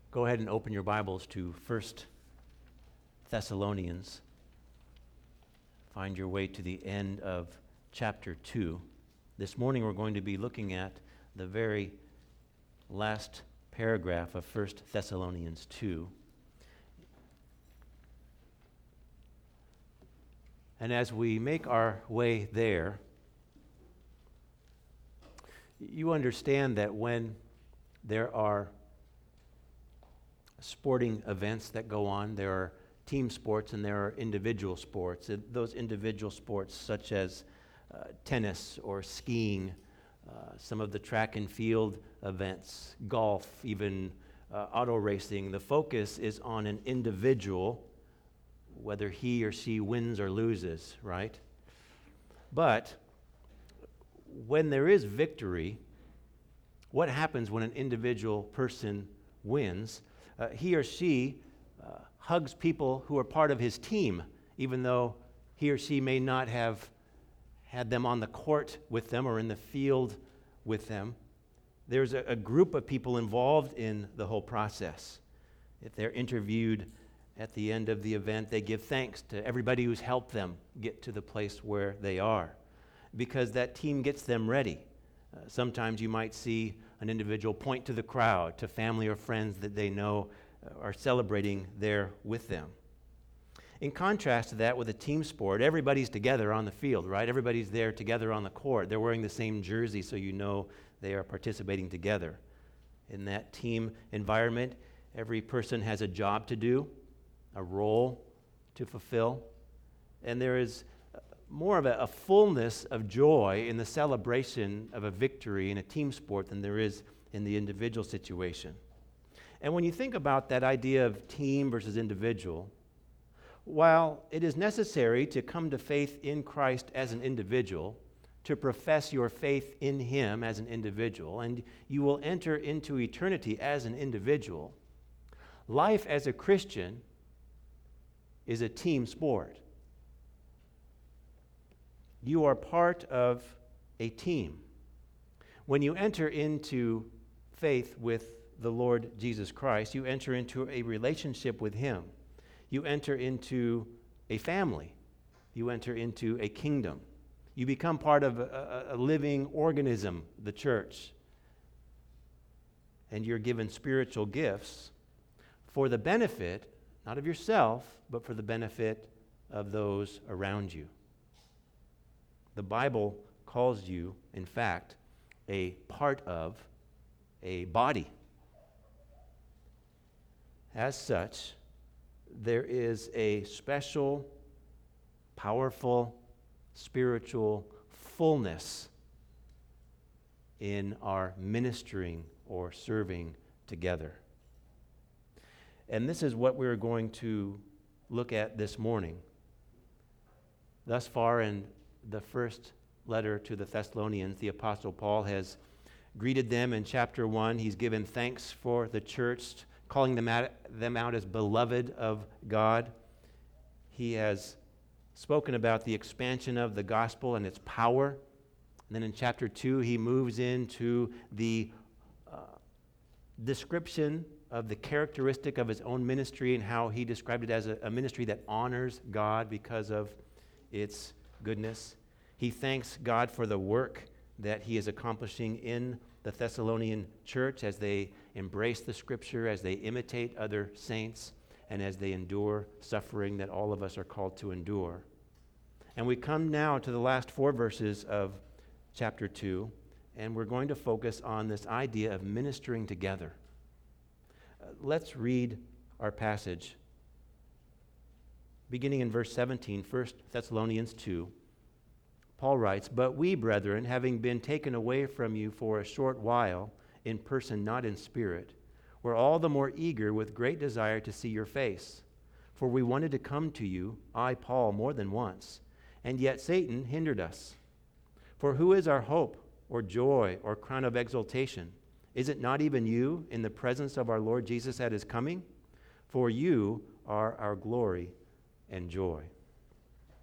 Go ahead and open your Bibles to 1 Thessalonians. Find your way to the end of chapter 2. This morning we're going to be looking at the very last paragraph of 1 Thessalonians 2. And as we make our way there, you understand that when there are sporting events that go on, there are team sports and there are individual sports. Those individual sports such as tennis or skiing, some of the track and field events, golf, even auto racing, the focus is on an individual, whether he or she wins or loses, right? But when there is victory, what happens when an individual person wins? He or she hugs people who are part of his team, even though he or she may not have had them on the court with them or in the field with them. There's a group of people involved in the whole process. If they're interviewed at the end of the event, they give thanks to everybody who's helped them get to the place where they are, because that team gets them ready. Sometimes you might see an individual point to the crowd, to family or friends that they know are celebrating there with them. In contrast to that, with a team sport, everybody's together on the field, right? Everybody's there together on the court. They're wearing the same jersey, so you know they are participating together. In that team environment, every person has a job to do, a role to fulfill, and there is more of a fullness of joy in the celebration of a victory in a team sport than there is in the individual situation. And when you think about that idea of team versus individual, while it is necessary to come to faith in Christ as an individual, to profess your faith in Him as an individual, and you will enter into eternity as an individual, life as a Christian is a team sport. You are part of a team. When you enter into faith with the Lord Jesus Christ, you enter into a relationship with Him. You enter into a family. You enter into a kingdom. You become part of a living organism, the church. And you're given spiritual gifts for the benefit, not of yourself, but for the benefit of those around you. The Bible calls you, in fact, a part of a body. As such, there is a special, powerful, spiritual fullness in our ministering or serving together. And this is what we're going to look at this morning. Thus far in the first letter to the Thessalonians, the Apostle Paul has greeted them in chapter 1. He's given thanks for the church, calling them out as beloved of God. He has spoken about the expansion of the gospel and its power. And then in chapter 2, he moves into the description of the characteristic of his own ministry and how he described it as a ministry that honors God because of its goodness. He thanks God for the work that he is accomplishing in the Thessalonian church as they embrace the Scripture, as they imitate other saints, and as they endure suffering that all of us are called to endure. And we come now to the last 4 verses of chapter 2, and we're going to focus on this idea of ministering together. Let's read our passage. Beginning in verse 17, 1 Thessalonians 2, Paul writes, "But we, brethren, having been taken away from you for a short while, in person, not in spirit, were all the more eager with great desire to see your face. For we wanted to come to you, I, Paul, more than once, and yet Satan hindered us. For who is our hope, or joy, or crown of exaltation? Is it not even you in the presence of our Lord Jesus at his coming? For you are our glory and joy."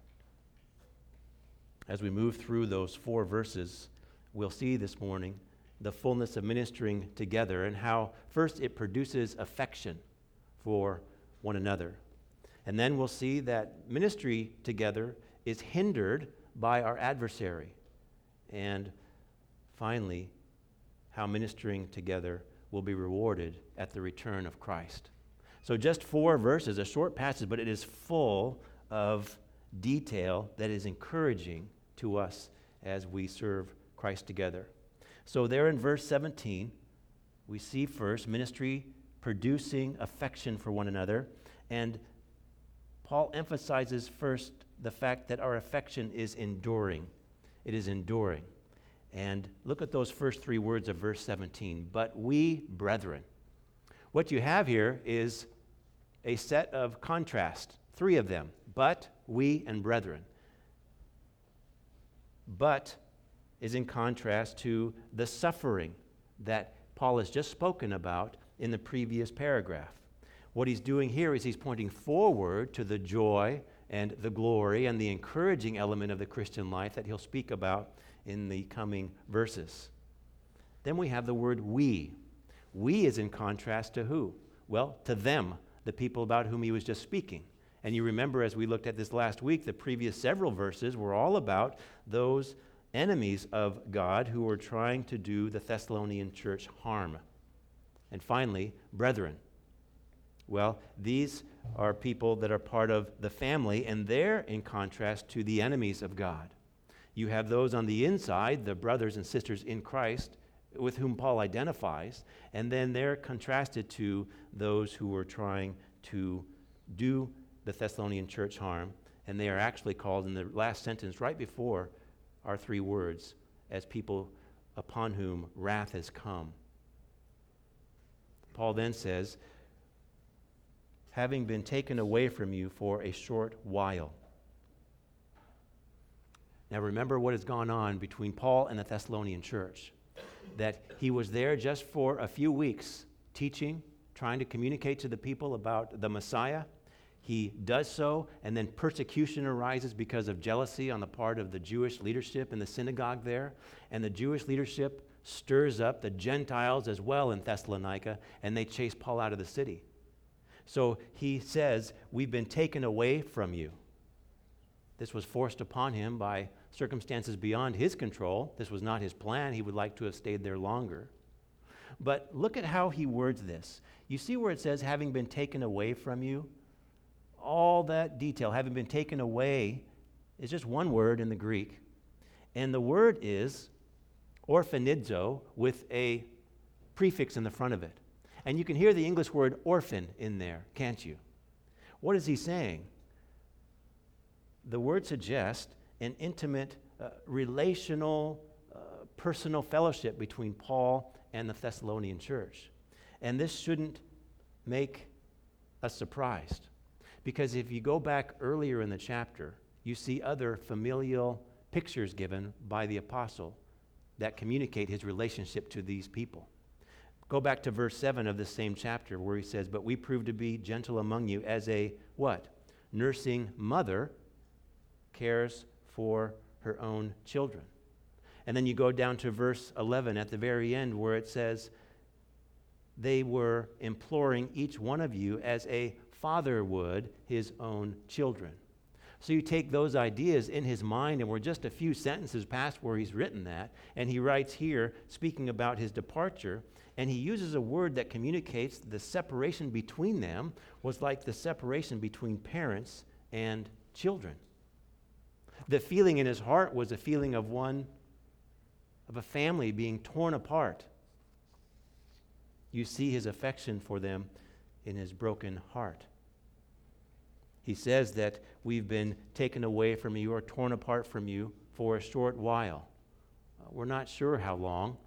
As we move through those 4 verses, we'll see this morning the fullness of ministering together and how, first, it produces affection for one another. And then we'll see that ministry together is hindered by our adversary. And finally, how ministering together will be rewarded at the return of Christ. So just 4 verses, a short passage, but it is full of detail that is encouraging to us as we serve Christ together. So there in verse 17, we see first ministry producing affection for one another, and Paul emphasizes first the fact that our affection is enduring. It is enduring. And look at those first 3 words of verse 17. But we, brethren. What you have here is a set of contrast, 3 of them. But, we, and brethren. But is in contrast to the suffering that Paul has just spoken about in the previous paragraph. What he's doing here is he's pointing forward to the joy and the glory and the encouraging element of the Christian life that he'll speak about in the coming verses. Then we have the word we. We is in contrast to who? Well, to them, the people about whom he was just speaking. And you remember, as we looked at this last week, the previous several verses were all about those enemies of God who were trying to do the Thessalonian church harm. And finally, brethren. Well, these are people that are part of the family, and they're in contrast to the enemies of God. You have those on the inside, the brothers and sisters in Christ, with whom Paul identifies, and then they're contrasted to those who were trying to do the Thessalonian church harm, and they are actually called in the last sentence right before our 3 words as people upon whom wrath has come. Paul then says, having been taken away from you for a short while. Now remember what has gone on between Paul and the Thessalonian church, that he was there just for a few weeks teaching, trying to communicate to the people about the Messiah. He does so, and then persecution arises because of jealousy on the part of the Jewish leadership in the synagogue there, and the Jewish leadership stirs up the Gentiles as well in Thessalonica, and they chase Paul out of the city. So he says, we've been taken away from you. This was forced upon him by circumstances beyond his control. This was not his plan. He would like to have stayed there longer. But look at how he words this. You see where it says, having been taken away from you? All that detail, having been taken away, is just one word in the Greek. And the word is orphanizo with a prefix in the front of it. And you can hear the English word orphan in there, can't you? What is he saying? The word suggests an intimate, relational, personal fellowship between Paul and the Thessalonian church. And this shouldn't make us surprised. Because if you go back earlier in the chapter, you see other familial pictures given by the apostle that communicate his relationship to these people. Go back to verse 7 of this same chapter where he says, but we prove to be gentle among you as a, what? Nursing mother cares for her own children. And then you go down to verse 11 at the very end where it says, they were imploring each one of you as a father would his own children. So you take those ideas in his mind, and we're just a few sentences past where he's written that, and he writes here, speaking about his departure, and he uses a word that communicates the separation between them was like the separation between parents and children. The feeling in his heart was a feeling of a family being torn apart. You see his affection for them in his broken heart. He says that we've been taken away from you or torn apart from you for a short while. We're not sure how long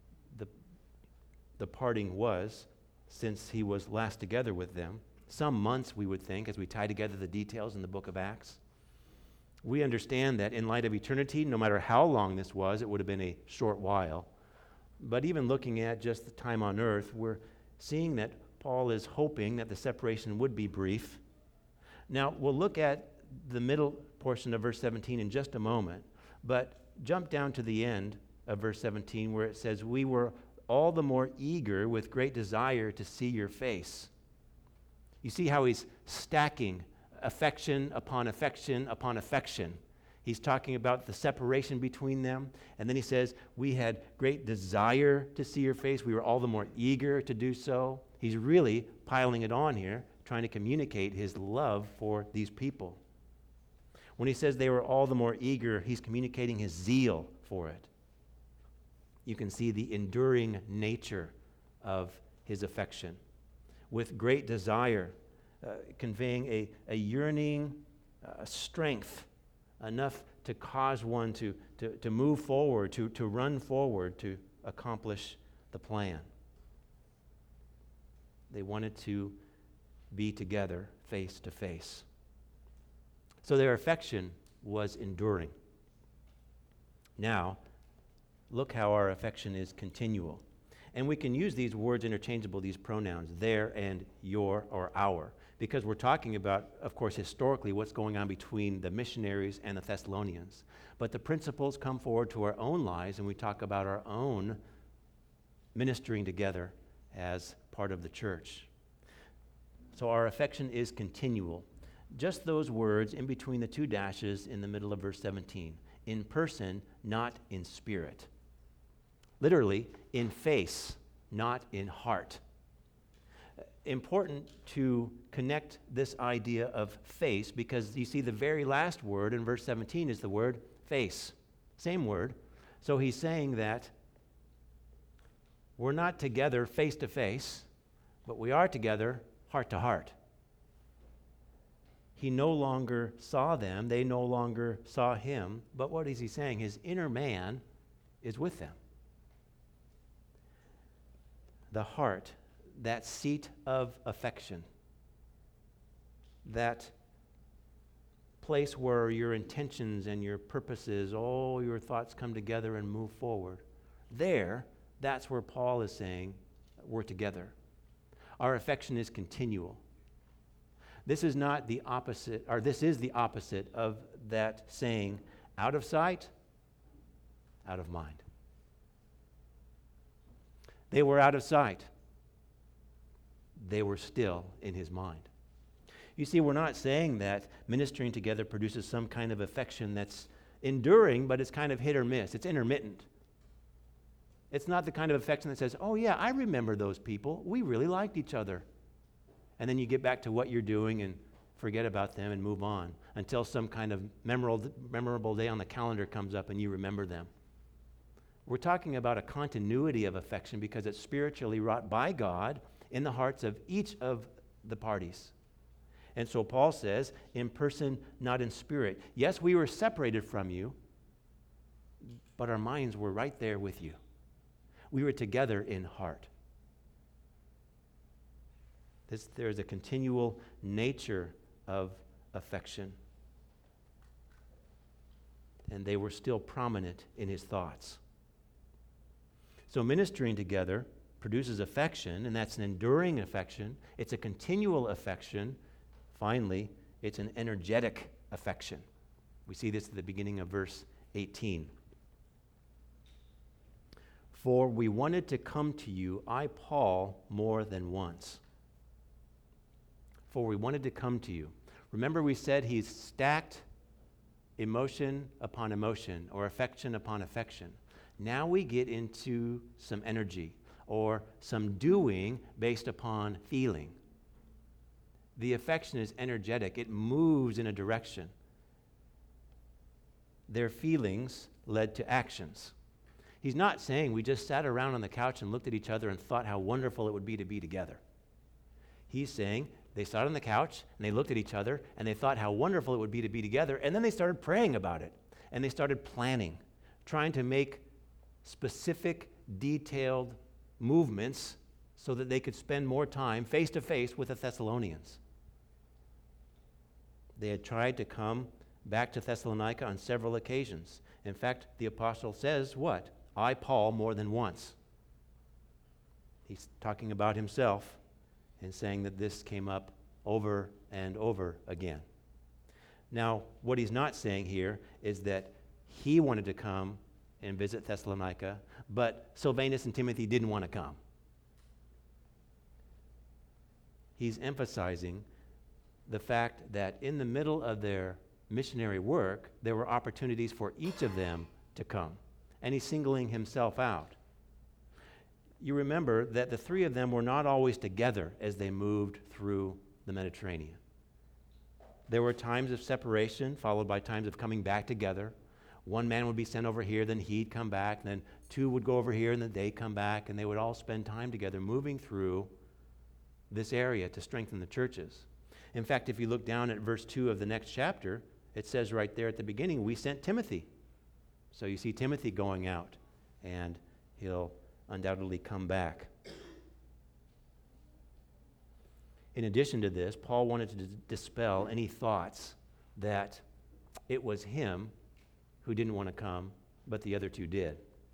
the parting was since he was last together with them. Some months, we would think, as we tie together the details in the book of Acts. We understand that in light of eternity, no matter how long this was, it would have been a short while. But even looking at just the time on earth, we're seeing that Paul is hoping that the separation would be brief. Now, we'll look at the middle portion of verse 17 in just a moment, but jump down to the end of verse 17, where it says, "We were all the more eager with great desire to see your face." You see how he's stacking affection upon affection upon affection. He's talking about the separation between them. And then he says, "We had great desire to see your face. We were all the more eager to do so." He's really piling it on here, trying to communicate his love for these people. When he says they were all the more eager, he's communicating his zeal for it. You can see the enduring nature of his affection. With great desire, conveying a yearning, strength, enough to cause one to move forward, to run forward, to accomplish the plan. They wanted to be together face to face. So their affection was enduring. Now, look how our affection is continual. And we can use these words interchangeable, these pronouns, their and your or our, because we're talking about, of course, historically what's going on between the missionaries and the Thessalonians. But the principles come forward to our own lives, and we talk about our own ministering together as part of the church. So our affection is continual. Just those words in between the two dashes in the middle of verse 17. In person, not in spirit. Literally, in face, not in heart. Important to connect this idea of face, because you see the very last word in verse 17 is the word face. Same word. So he's saying that we're not together face to face, but we are together heart to heart. He no longer saw them, they no longer saw him, but what is he saying? His inner man is with them. The heart, that seat of affection, that place where your intentions and your purposes, all your thoughts come together and move forward. That's where Paul is saying we're together. Our affection is continual. This is not the opposite, or this is the opposite of that saying, out of sight, out of mind. They were out of sight. They were still in his mind. You see, we're not saying that ministering together produces some kind of affection that's enduring, but it's kind of hit or miss. It's intermittent. It's not the kind of affection that says, "Oh yeah, I remember those people. We really liked each other." And then you get back to what you're doing and forget about them and move on until some kind of memorable day on the calendar comes up and you remember them. We're talking about a continuity of affection because it's spiritually wrought by God in the hearts of each of the parties. And so Paul says, in person, not in spirit. Yes, we were separated from you, but our minds were right there with you. We were together in heart. There's a continual nature of affection. And they were still prominent in his thoughts. So ministering together produces affection, and that's an enduring affection. It's a continual affection. Finally, it's an energetic affection. We see this at the beginning of verse 18. For we wanted to come to you, I, Paul, more than once. For we wanted to come to you. Remember we said he's stacked emotion upon emotion, or affection upon affection. Now we get into some energy, or some doing based upon feeling. The affection is energetic. It moves in a direction. Their feelings led to actions. He's not saying we just sat around on the couch and looked at each other and thought how wonderful it would be to be together. He's saying they sat on the couch and they looked at each other and they thought how wonderful it would be to be together, and then they started praying about it. And they started planning, trying to make specific, detailed movements so that they could spend more time face to face with the Thessalonians. They had tried to come back to Thessalonica on several occasions. In fact, the apostle says what? I, Paul, more than once. He's talking about himself and saying that this came up over and over again. Now, what he's not saying here is that he wanted to come and visit Thessalonica, but Silvanus and Timothy didn't want to come. He's emphasizing the fact that in the middle of their missionary work, there were opportunities for each of them to come. And he's singling himself out. You remember that the three of them were not always together as they moved through the Mediterranean. There were times of separation, followed by times of coming back together. One man would be sent over here, then he'd come back, then two would go over here, and then they'd come back, and they would all spend time together moving through this area to strengthen the churches. In fact, if you look down at verse 2 of the next chapter, it says right there at the beginning, we sent Timothy. So you see Timothy going out, and he'll undoubtedly come back. In addition to this, Paul wanted to dispel any thoughts that it was him who didn't want to come, but the other two did.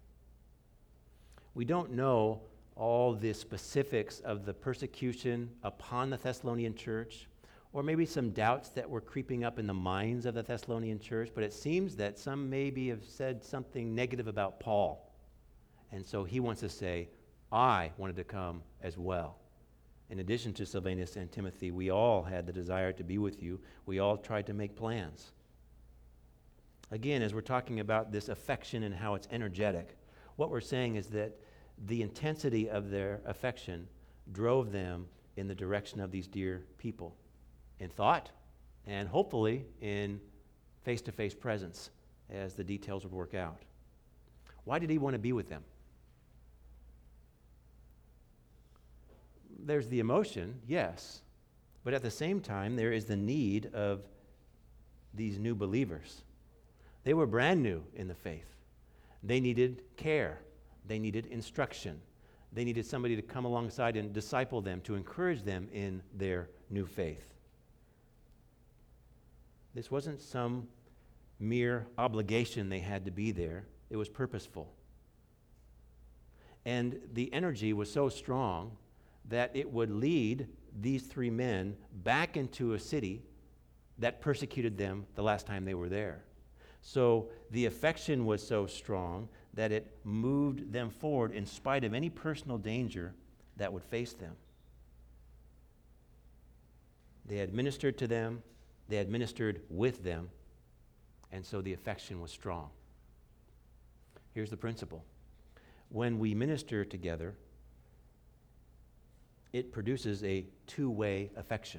We don't know all the specifics of the persecution upon the Thessalonian church, or maybe some doubts that were creeping up in the minds of the Thessalonian church, but it seems that some maybe have said something negative about Paul. And so he wants to say, I wanted to come as well. In addition to Silvanus and Timothy, we all had the desire to be with you. We all tried to make plans. Again, as we're talking about this affection and how it's energetic, what we're saying is that the intensity of their affection drove them in the direction of these dear people, in thought and hopefully in face-to-face presence as the details would work out. Why did he want to be with them? There's the emotion, yes, but at the same time, there is the need of these new believers. They were brand new in the faith. They needed care. They needed instruction. They needed somebody to come alongside and disciple them, to encourage them in their new faith. This wasn't some mere obligation they had to be there. It was purposeful. And the energy was so strong that it would lead these three men back into a city that persecuted them the last time they were there. So the affection was so strong that it moved them forward in spite of any personal danger that would face them. They had ministered to them, they had ministered with them, and so the affection was strong. Here's the principle. When we minister together, it produces a two-way affection.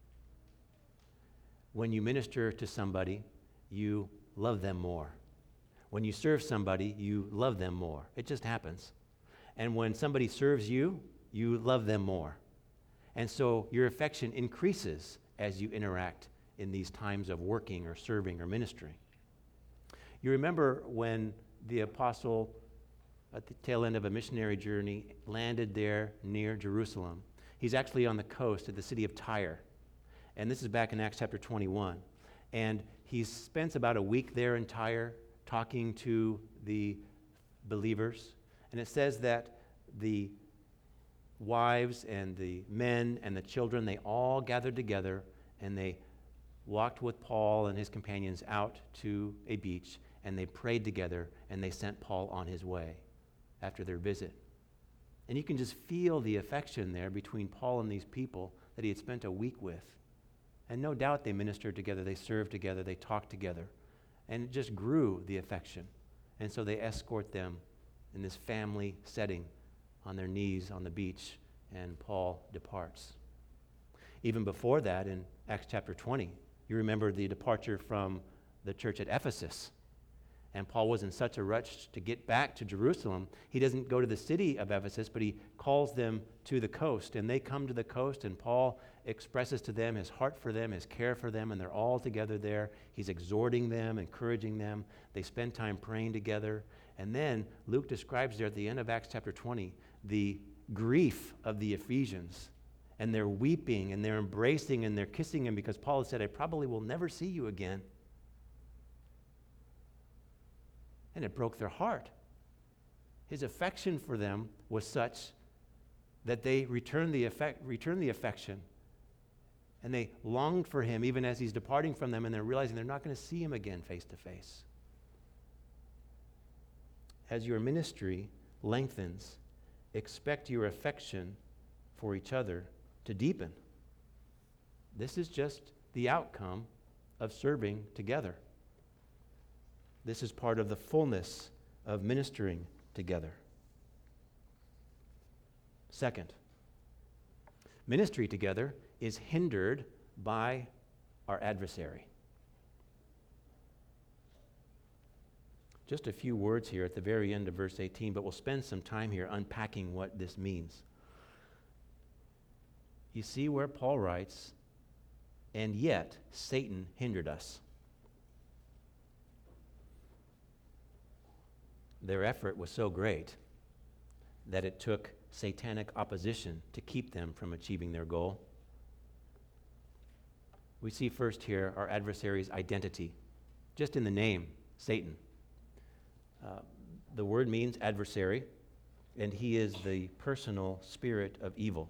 When you minister to somebody, you love them more. When you serve somebody, you love them more. It just happens. And when somebody serves you, you love them more. And so your affection increases as you interact in these times of working or serving or ministering. You remember when the apostle, at the tail end of a missionary journey, landed there near Jerusalem. He's actually on the coast at the city of Tyre. And this is back in Acts chapter 21. And he spends about a week there in Tyre talking to the believers. And it says that the wives and the men and the children, they all gathered together and they walked with Paul and his companions out to a beach, and they prayed together, and they sent Paul on his way after their visit. And you can just feel the affection there between Paul and these people that he had spent a week with. And no doubt they ministered together, they served together, they talked together. And it just grew, the affection. And so they escort them in this family setting on their knees on the beach, and Paul departs. Even before that, in Acts chapter 20, you remember the departure from the church at Ephesus. And Paul was in such a rush to get back to Jerusalem, he doesn't go to the city of Ephesus, but he calls them to the coast. And they come to the coast, and Paul expresses to them his heart for them, his care for them, and they're all together there. He's exhorting them, encouraging them. They spend time praying together. And then Luke describes there at the end of Acts chapter 20 the grief of the Ephesians. And they're weeping, and they're embracing, and they're kissing him because Paul has said, I probably will never see you again. And it broke their heart. His affection for them was such that they returned the affection. And they longed for him even as he's departing from them, and they're realizing they're not going to see him again face to face. as your ministry lengthens, expect your affection for each other to deepen. This is just the outcome of serving together. This is part of the fullness of ministering together. Second, ministry together is hindered by our adversary. Just a few words here at the very end of verse 18, but we'll spend some time here unpacking what this means. You see where Paul writes, and yet Satan hindered us. Their effort was so great that it took satanic opposition to keep them from achieving their goal. We see first here our adversary's identity, just in the name, Satan. The word means adversary, and he is the personal spirit of evil.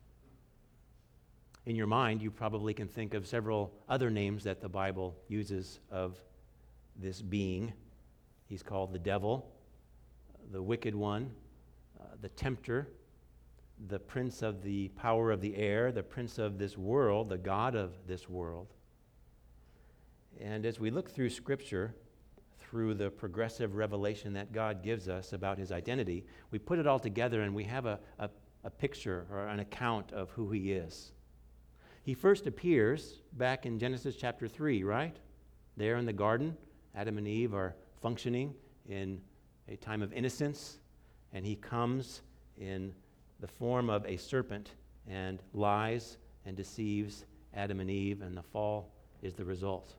In your mind, you probably can think of several other names that the Bible uses of this being. He's called the devil, the wicked one, the tempter, the prince of the power of the air, the prince of this world, the god of this world. And as we look through Scripture, through the progressive revelation that God gives us about his identity, we put it all together and we have a picture or an account of who he is. He first appears back in Genesis chapter 3, right? There in the garden, Adam and Eve are functioning in a time of innocence, and he comes in the form of a serpent and lies and deceives Adam and Eve, and the fall is the result.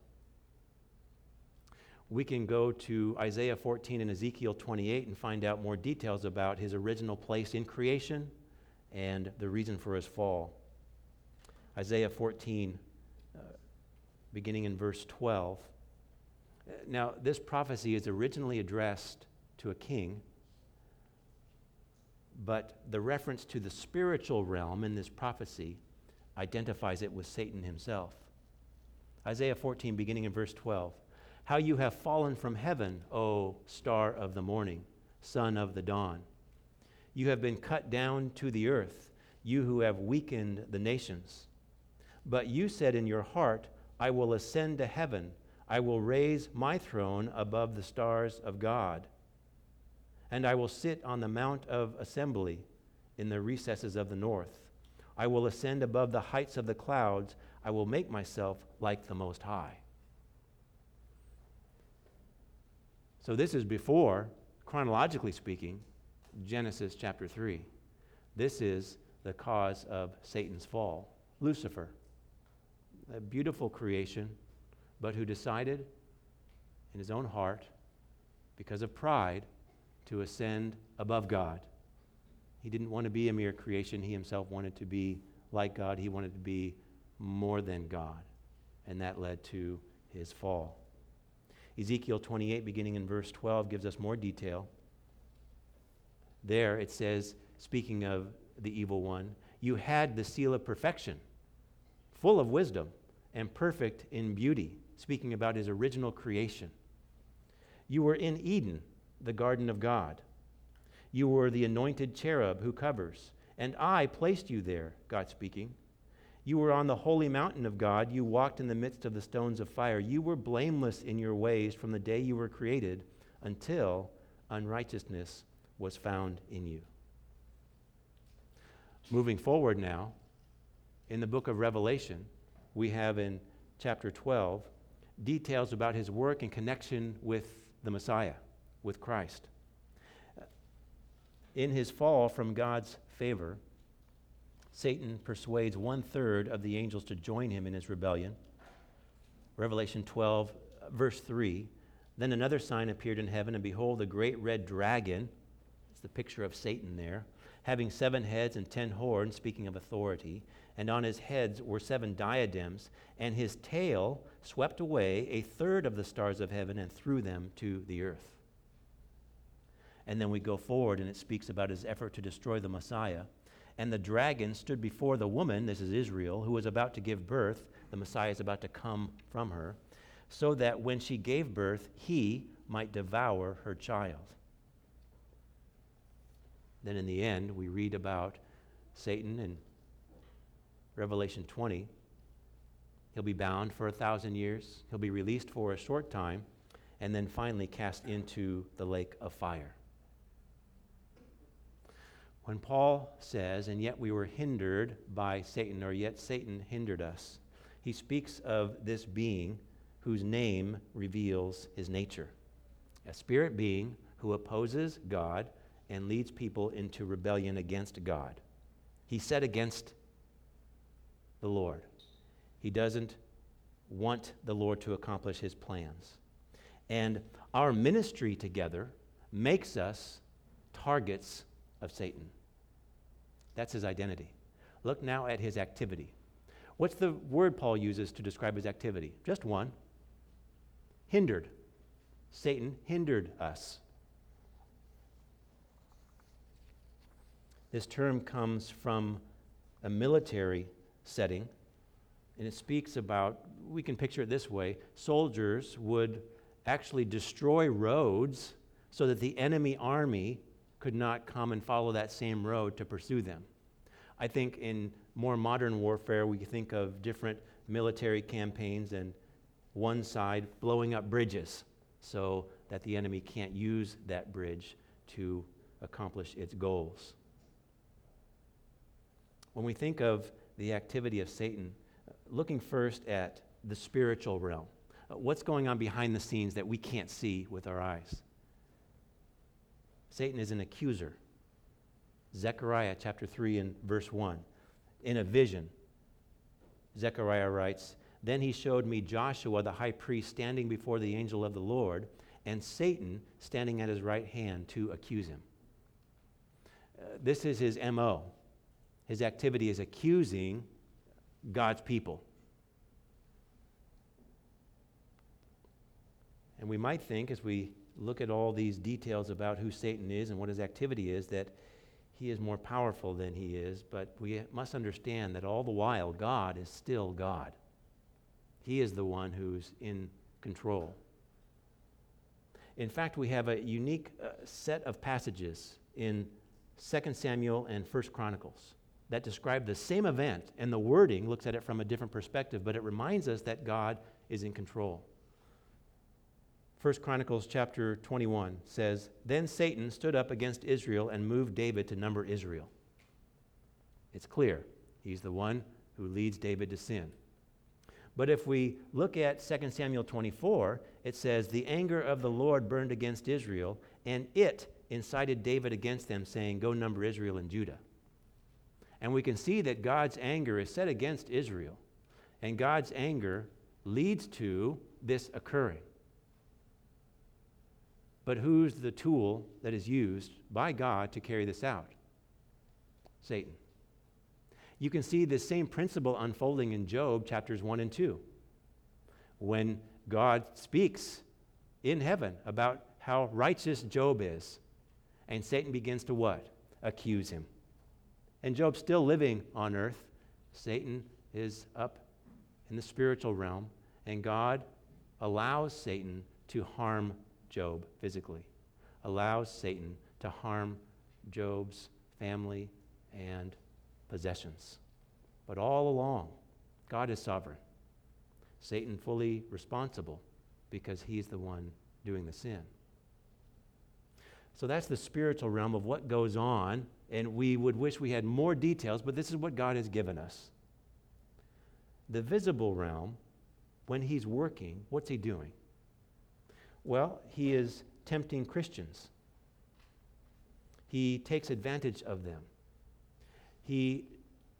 We can go to Isaiah 14 and Ezekiel 28 and find out more details about his original place in creation and the reason for his fall. Isaiah 14, beginning in verse 12. Now, this prophecy is originally addressed to a king, but the reference to the spiritual realm in this prophecy identifies it with Satan himself. Isaiah 14, beginning in verse 12. How you have fallen from heaven, O star of the morning, son of the dawn. You have been cut down to the earth, you who have weakened the nations. But you said in your heart, I will ascend to heaven. I will raise my throne above the stars of God. And I will sit on the mount of assembly in the recesses of the north. I will ascend above the heights of the clouds. I will make myself like the Most High. So this is before, chronologically speaking, Genesis chapter 3. This is the cause of Satan's fall. Lucifer, a beautiful creation, but who decided in his own heart, because of pride, to ascend above God. He didn't want to be a mere creation. He himself wanted to be like God. He wanted to be more than God. And that led to his fall. Ezekiel 28, beginning in verse 12, gives us more detail. There it says, speaking of the evil one, you had the seal of perfection, full of wisdom and perfect in beauty, speaking about his original creation. You were in Eden, the garden of God. You were the anointed cherub who covers, and I placed you there, God speaking. You were on the holy mountain of God. You walked in the midst of the stones of fire. You were blameless in your ways from the day you were created until unrighteousness was found in you. Moving forward now, in the book of Revelation, we have in chapter 12 details about his work in connection with the Messiah, with Christ. In his fall from God's favor, Satan persuades 1/3 of the angels to join him in his rebellion. Revelation 12, verse 3. Then another sign appeared in heaven, and behold, a great red dragon, it's the picture of Satan there, having 7 heads and 10 horns, speaking of authority, and on his heads were 7 diadems, and his tail swept away 1/3 of the stars of heaven and threw them to the earth. And then we go forward, and it speaks about his effort to destroy the Messiah. And the dragon stood before the woman, this is Israel, who was about to give birth. The Messiah is about to come from her, so that when she gave birth, he might devour her child. Then in the end, we read about Satan in Revelation 20. He'll be bound for 1,000 years. He'll be released for a short time, and then finally cast into the lake of fire. When Paul says, and yet we were hindered by Satan, or yet Satan hindered us, he speaks of this being whose name reveals his nature. A spirit being who opposes God and leads people into rebellion against God. He's set against the Lord. He doesn't want the Lord to accomplish his plans. And our ministry together makes us targets of Satan. That's his identity. Look now at his activity. What's the word Paul uses to describe his activity? Just one. Hindered. Satan hindered us. This term comes from a military setting, and it speaks about, we can picture it this way, soldiers would actually destroy roads so that the enemy army could not come and follow that same road to pursue them. I think in more modern warfare, we think of different military campaigns and one side blowing up bridges so that the enemy can't use that bridge to accomplish its goals. When we think of the activity of Satan, looking first at the spiritual realm, what's going on behind the scenes that we can't see with our eyes? Satan is an accuser. Zechariah chapter 3 and verse 1. In a vision, Zechariah writes, "Then he showed me Joshua the high priest standing before the angel of the Lord, and Satan standing at his right hand to accuse him." This is his MO. His activity is accusing God's people. And we might think, as we look at all these details about who Satan is and what his activity is, that he is more powerful than he is, but we must understand that all the while, God is still God. He is the one who's in control. In fact, we have a unique set of passages in 2 Samuel and 1 Chronicles that describe the same event, and the wording looks at it from a different perspective, but it reminds us that God is in control. 1 Chronicles chapter 21 says, "Then Satan stood up against Israel and moved David to number Israel." It's clear. He's the one who leads David to sin. But if we look at 2 Samuel 24, it says, "The anger of the Lord burned against Israel, and it incited David against them, saying, 'Go number Israel and Judah.'" And we can see that God's anger is set against Israel, and God's anger leads to this occurring. But who's the tool that is used by God to carry this out? Satan. You can see this same principle unfolding in Job chapters 1 and 2. When God speaks in heaven about how righteous Job is, and Satan begins to what? Accuse him. And Job's still living on earth. Satan is up in the spiritual realm, and God allows Satan to harm Job physically, allows Satan to harm Job's family and possessions. But all along, God is sovereign. Satan fully responsible because he's the one doing the sin. So that's the spiritual realm of what goes on, and we would wish we had more details, but this is what God has given us. The visible realm, when he's working, what's he doing? Well, he is tempting Christians. He takes advantage of them. He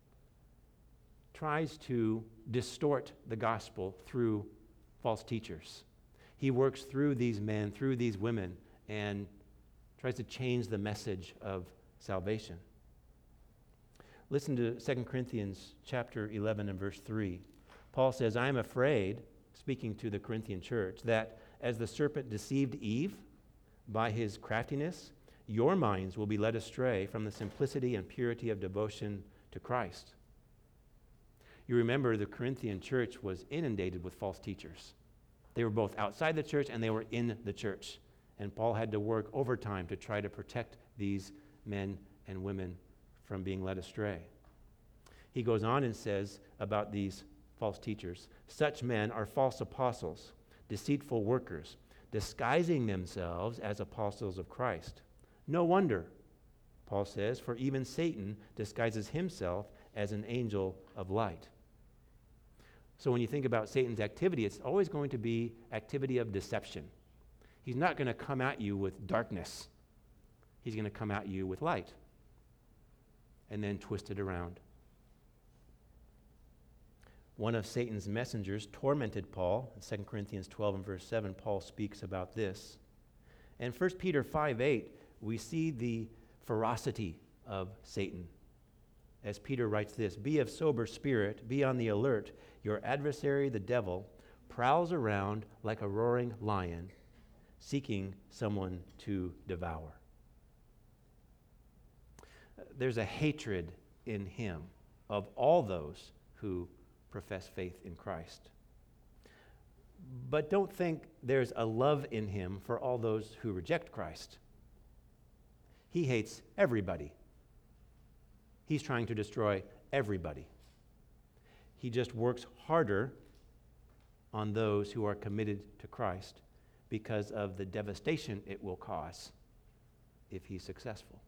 tries to distort the gospel through false teachers. He works through these men, through these women, and tries to change the message of salvation. Listen to 2 Corinthians chapter 11 and verse 3. Paul says, "I am afraid," speaking to the Corinthian church, "that as the serpent deceived Eve by his craftiness, your minds will be led astray from the simplicity and purity of devotion to Christ." You remember the Corinthian church was inundated with false teachers. They were both outside the church and they were in the church. And Paul had to work overtime to try to protect these men and women from being led astray. He goes on and says about these false teachers, such men are false apostles, deceitful workers, disguising themselves as apostles of Christ. No wonder, Paul says, for even Satan disguises himself as an angel of light. So when you think about Satan's activity, it's always going to be activity of deception. He's not going to come at you with darkness. He's going to come at you with light and then twist it around. One of Satan's messengers tormented Paul. In 2 Corinthians 12 and verse 7, Paul speaks about this. And 1 Peter 5:8, we see the ferocity of Satan. As Peter writes this, be of sober spirit, be on the alert. Your adversary, the devil, prowls around like a roaring lion, seeking someone to devour. There's a hatred in him of all those who profess faith in Christ. But don't think there's a love in him for all those who reject Christ. He hates everybody. He's trying to destroy everybody. He just works harder on those who are committed to Christ because of the devastation it will cause if he's successful.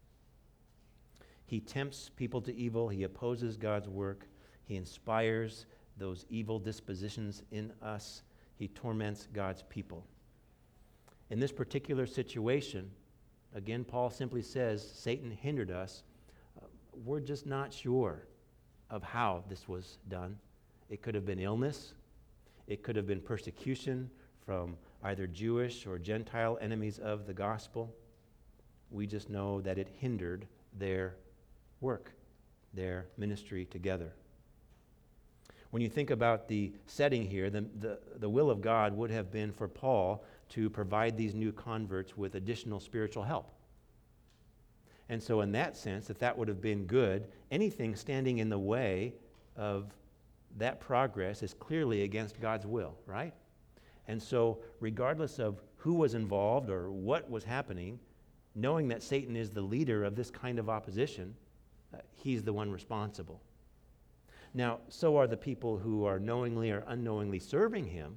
He tempts people to evil. He opposes God's work. He inspires those evil dispositions in us. He torments God's people. In this particular situation, again, Paul simply says, Satan hindered us. We're just not sure of how this was done. It could have been illness. It could have been persecution from either Jewish or Gentile enemies of the gospel. We just know that it hindered their work, their ministry together. When you think about the setting here, the will of God would have been for Paul to provide these new converts with additional spiritual help. And so in that sense, if that would have been good, anything standing in the way of that progress is clearly against God's will, right? And so regardless of who was involved or what was happening, knowing that Satan is the leader of this kind of opposition, he's the one responsible. Now, so are the people who are knowingly or unknowingly serving him.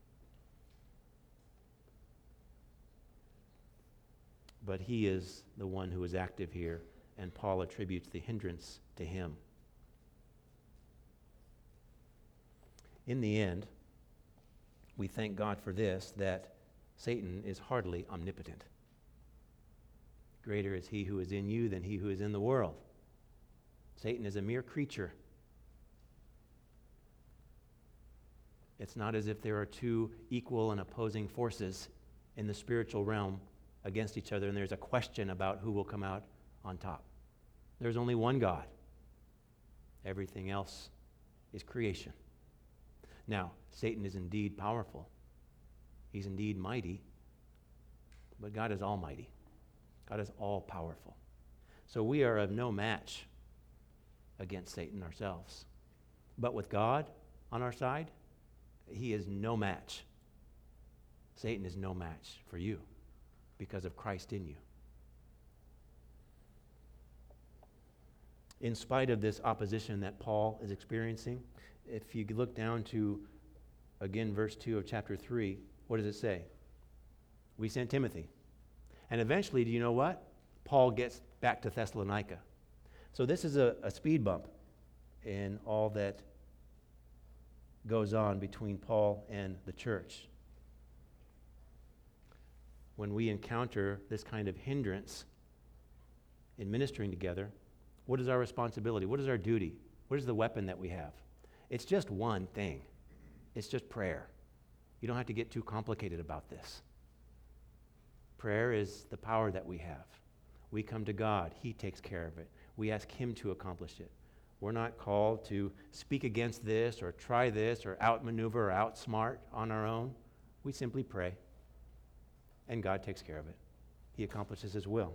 But he is the one who is active here, and Paul attributes the hindrance to him. In the end, we thank God for this, that Satan is hardly omnipotent. Greater is he who is in you than he who is in the world. Satan is a mere creature. It's not as if there are two equal and opposing forces in the spiritual realm against each other, and there's a question about who will come out on top. There's only one God. Everything else is creation. Now, Satan is indeed powerful. He's indeed mighty, but God is almighty. God is all-powerful. So we are of no match against Satan ourselves. But with God on our side, he is no match. Satan is no match for you because of Christ in you. In spite of this opposition that Paul is experiencing, if you look down to, again, verse 2 of chapter 3, what does it say? We sent Timothy. And eventually, do you know what? Paul gets back to Thessalonica. So this is a speed bump in all that goes on between Paul and the church. When we encounter this kind of hindrance in ministering together, what is our responsibility? What is our duty? What is the weapon that we have? It's just one thing. It's just prayer. You don't have to get too complicated about this. Prayer is the power that we have. We come to God. He takes care of it. We ask him to accomplish it. We're not called to speak against this or try this or outmaneuver or outsmart on our own. We simply pray, and God takes care of it. He accomplishes his will.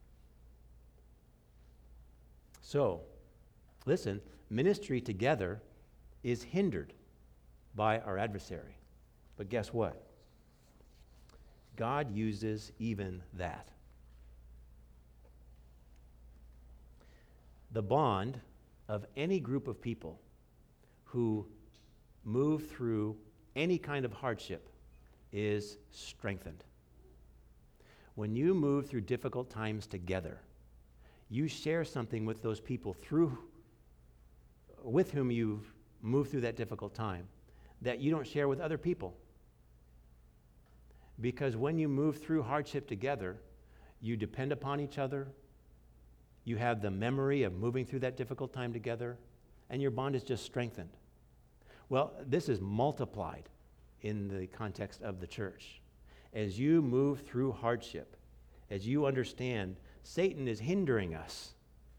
So, listen, ministry together is hindered by our adversary. But guess what? God uses even that. The bond of any group of people who move through any kind of hardship is strengthened. When you move through difficult times together, you share something with those people with whom you've moved through that difficult time that you don't share with other people. Because when you move through hardship together, you depend upon each other, you have the memory of moving through that difficult time together, and your bond is just strengthened. Well, this is multiplied in the context of the church. As you move through hardship, as you understand Satan is hindering us,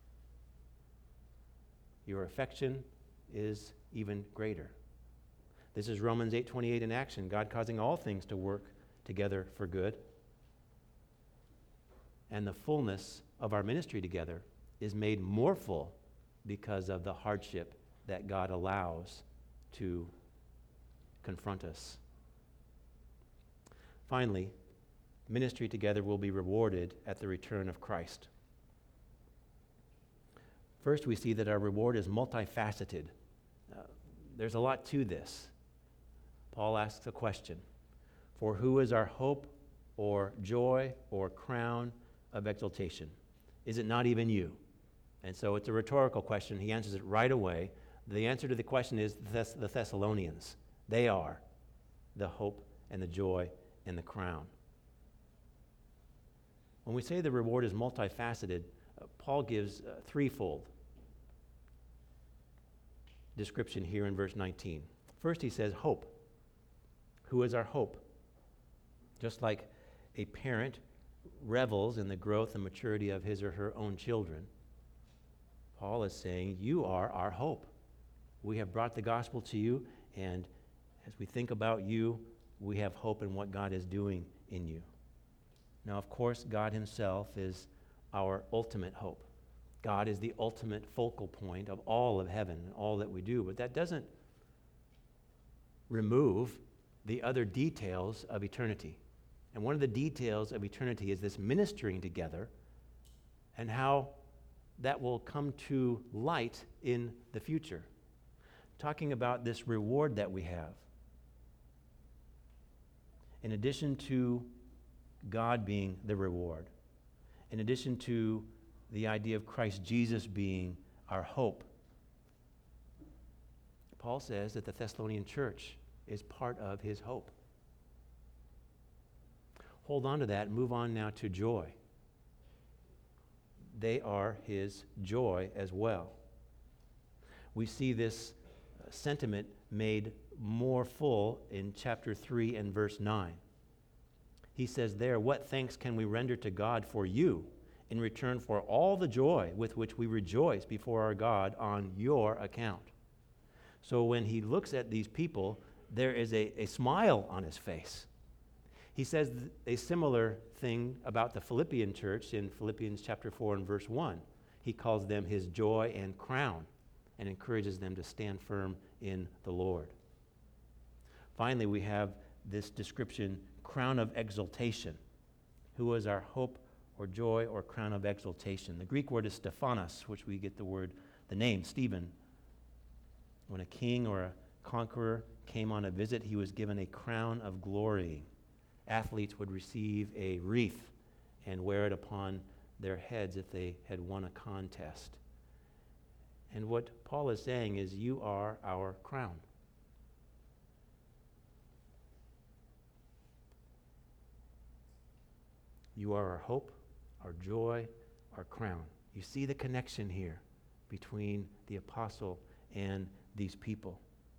your affection is even greater. This is Romans 8:28 in action, God causing all things to work together for good. And the fullness of our ministry together is made more full because of the hardship that God allows to confront us. Finally, ministry together will be rewarded at the return of Christ. First, we see that our reward is multifaceted. There's a lot to this. Paul asks a question: for who is our hope or joy or crown of exaltation? Is it not even you? And so it's a rhetorical question. He answers it right away. The answer to the question is the Thessalonians. They are the hope and the joy and the crown. When we say the reward is multifaceted, Paul gives a threefold description here in verse 19. First, he says hope. Who is our hope? Just like a parent revels in the growth and maturity of his or her own children, Paul is saying, you are our hope. We have brought the gospel to you, and as we think about you, we have hope in what God is doing in you. Now, of course, God himself is our ultimate hope. God is the ultimate focal point of all of heaven and all that we do, but that doesn't remove the other details of eternity. And one of the details of eternity is this ministering together and how that will come to light in the future. Talking about this reward that we have. In addition to God being the reward, in addition to the idea of Christ Jesus being our hope, Paul says that the Thessalonian church is part of his hope. Hold on to that and move on now to joy. They are his joy as well. We see this sentiment made more full in chapter 3 and verse 9. He says there, what thanks can we render to God for you in return for all the joy with which we rejoice before our God on your account? So when he looks at these people, there is a smile on his face. He says a similar thing about the Philippian church in Philippians chapter 4 and verse 1. He calls them his joy and crown and encourages them to stand firm in the Lord. Finally, we have this description, crown of exaltation. Who is our hope or joy or crown of exaltation? The Greek word is Stephanos, which we get the name Stephen. When a king or a conqueror came on a visit, he was given a crown of glory. Athletes would receive a wreath and wear it upon their heads if they had won a contest. And what Paul is saying is, you are our crown. You are our hope, our joy, our crown. You see the connection here between the apostle and these people.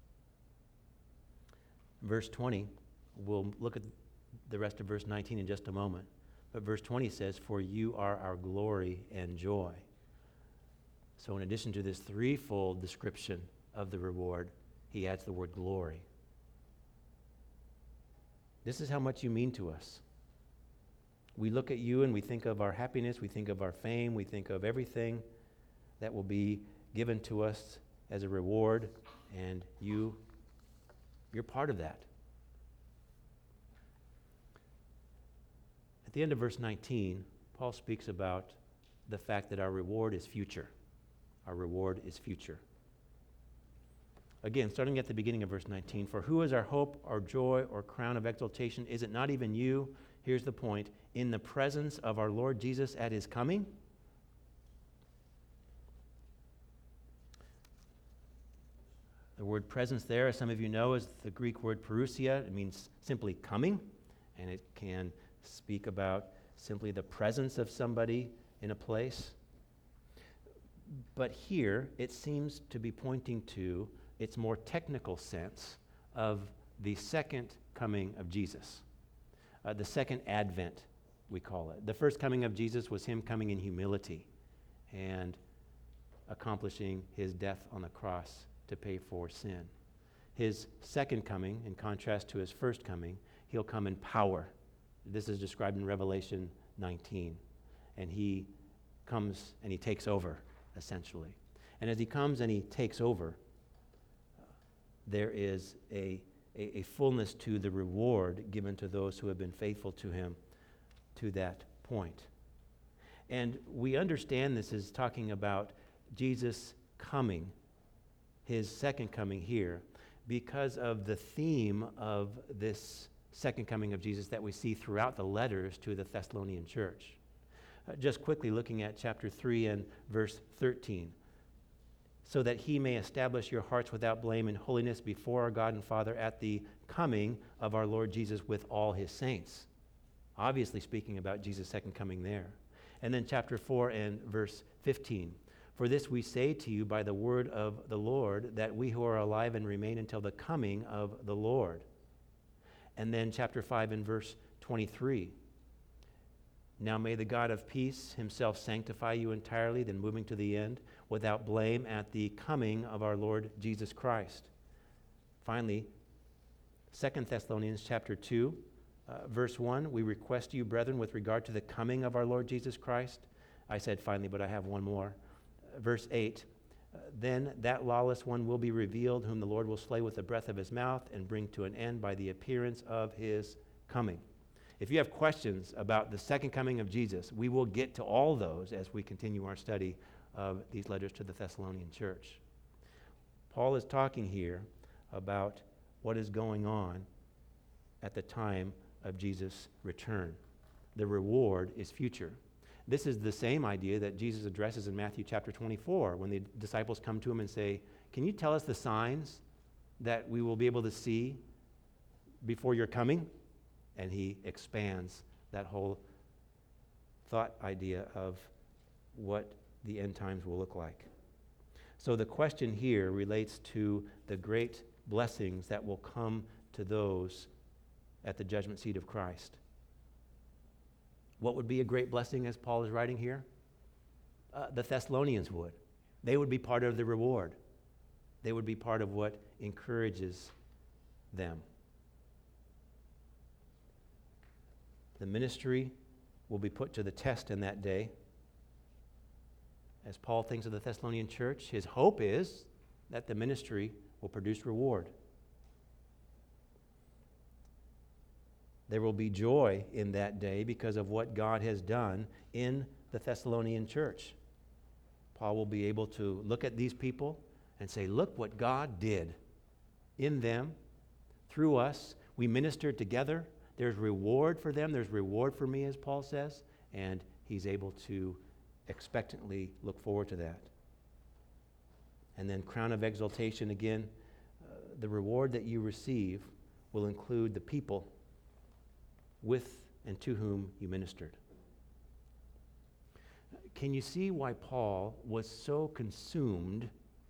Verse 20, we'll look at the rest of verse 19 in just a moment. But verse 20 says, for you are our glory and joy. So in addition to this threefold description of the reward, he adds the word glory. This is how much you mean to us. We look at you and we think of our happiness, we think of our fame, we think of everything that will be given to us as a reward, and you're part of that. At the end of verse 19, Paul speaks about the fact that our reward is future. Our reward is future. Again, starting at the beginning of verse 19, for who is our hope, our joy, or crown of exaltation? Is it not even you? Here's the point. In the presence of our Lord Jesus at his coming? The word presence there, as some of you know, is the Greek word parousia. It means simply coming, and it can speak about simply the presence of somebody in a place. But here, it seems to be pointing to its more technical sense of the second coming of Jesus. The second advent, we call it. The first coming of Jesus was him coming in humility and accomplishing his death on the cross to pay for sin. His second coming, in contrast to his first coming, he'll come in power. This is described in Revelation 19. And he comes and he takes over, essentially. And as he comes and he takes over, there is a fullness to the reward given to those who have been faithful to him to that point. And we understand this is talking about Jesus coming, his second coming here, because of the theme of this second coming of Jesus that we see throughout the letters to the Thessalonian church. Just quickly looking at chapter 3 and verse 13. So that he may establish your hearts without blame and holiness before our God and Father at the coming of our Lord Jesus with all his saints. Obviously speaking about Jesus' second coming there. And then chapter 4 and verse 15. For this we say to you by the word of the Lord, that we who are alive and remain until the coming of the Lord. And then chapter 5 and verse 23. Now may the God of peace himself sanctify you entirely, then moving to the end, without blame at the coming of our Lord Jesus Christ. Finally, 2 Thessalonians chapter 2, verse 1, we request you, brethren, with regard to the coming of our Lord Jesus Christ. I said finally, but I have one more. Verse 8, then that lawless one will be revealed, whom the Lord will slay with the breath of his mouth and bring to an end by the appearance of his coming. If you have questions about the second coming of Jesus, we will get to all those as we continue our study of these letters to the Thessalonian church. Paul is talking here about what is going on at the time of Jesus' return. The reward is future. This is the same idea that Jesus addresses in Matthew chapter 24 when the disciples come to him and say, can you tell us the signs that we will be able to see before your coming? And he expands that whole thought idea of what the end times will look like. So the question here relates to the great blessings that will come to those at the judgment seat of Christ. What would be a great blessing as Paul is writing here? The Thessalonians would. They would be part of the reward. They would be part of what encourages them. The ministry will be put to the test in that day. As Paul thinks of the Thessalonian church, his hope is that the ministry will produce reward. There will be joy in that day because of what God has done in the Thessalonian church. Paul will be able to look at these people and say, look what God did in them, through us. We ministered together. There's reward for them. There's reward for me, as Paul says. And he's able to expectantly look forward to that. And then crown of exaltation again. The reward that you receive will include the people with and to whom you ministered. Can you see why Paul was so consumed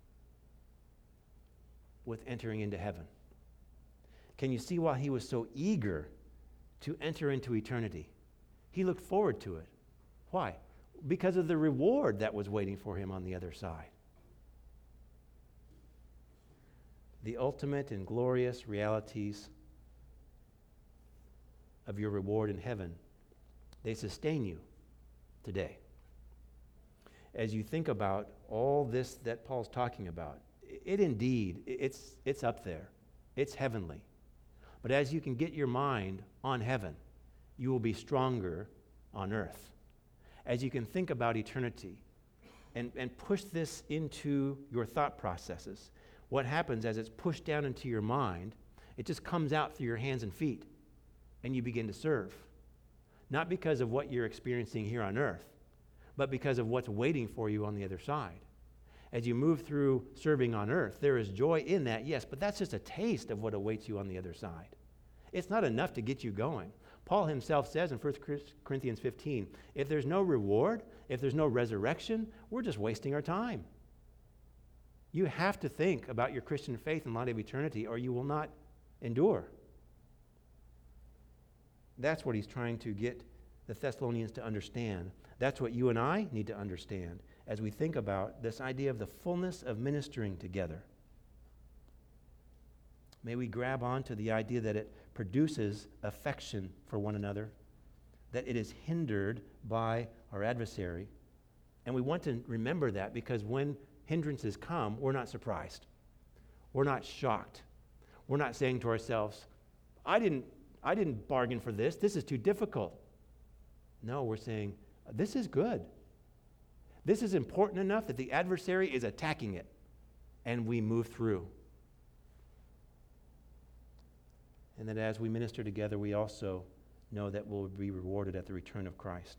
with entering into heaven? Can you see why he was so eager to enter into eternity? He looked forward to it. Why? Because of the reward that was waiting for him on the other side. The ultimate and glorious realities of your reward in heaven, they sustain you today. As you think about all this that Paul's talking about, it's up there. It's heavenly. But as you can get your mind on heaven, you will be stronger on earth. As you can think about eternity, and push this into your thought processes. What happens as it's pushed down into your mind, it just comes out through your hands and feet, and you begin to serve. Not because of what you're experiencing here on earth, but because of what's waiting for you on the other side. As you move through serving on earth, there is joy in that, yes, but that's just a taste of what awaits you on the other side. It's not enough to get you going. Paul himself says in 1 Corinthians 15, if there's no reward, if there's no resurrection, we're just wasting our time. You have to think about your Christian faith in light of eternity, or you will not endure. That's what he's trying to get the Thessalonians to understand. That's what you and I need to understand as we think about this idea of the fullness of ministering together. May we grab onto the idea that it produces affection for one another, that it is hindered by our adversary. And we want to remember that, because when hindrances come, we're not surprised. We're not shocked. We're not saying to ourselves, I didn't bargain for this. This is too difficult. No, we're saying, this is good. This is important enough that the adversary is attacking it, and we move through. And that as we minister together, we also know that we'll be rewarded at the return of Christ.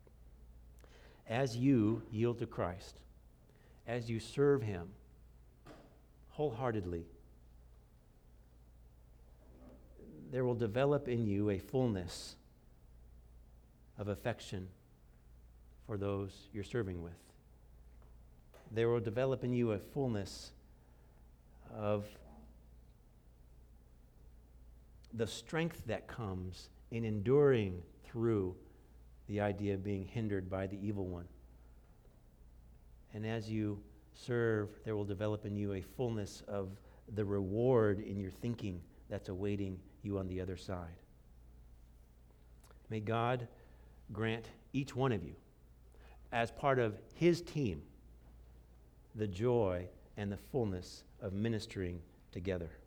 As you yield to Christ, as you serve him wholeheartedly, there will develop in you a fullness of affection for those you're serving with. There will develop in you a fullness of the strength that comes in enduring through the idea of being hindered by the evil one. And as you serve, there will develop in you a fullness of the reward in your thinking that's awaiting you on the other side. May God grant each one of you, as part of his team, the joy and the fullness of ministering together.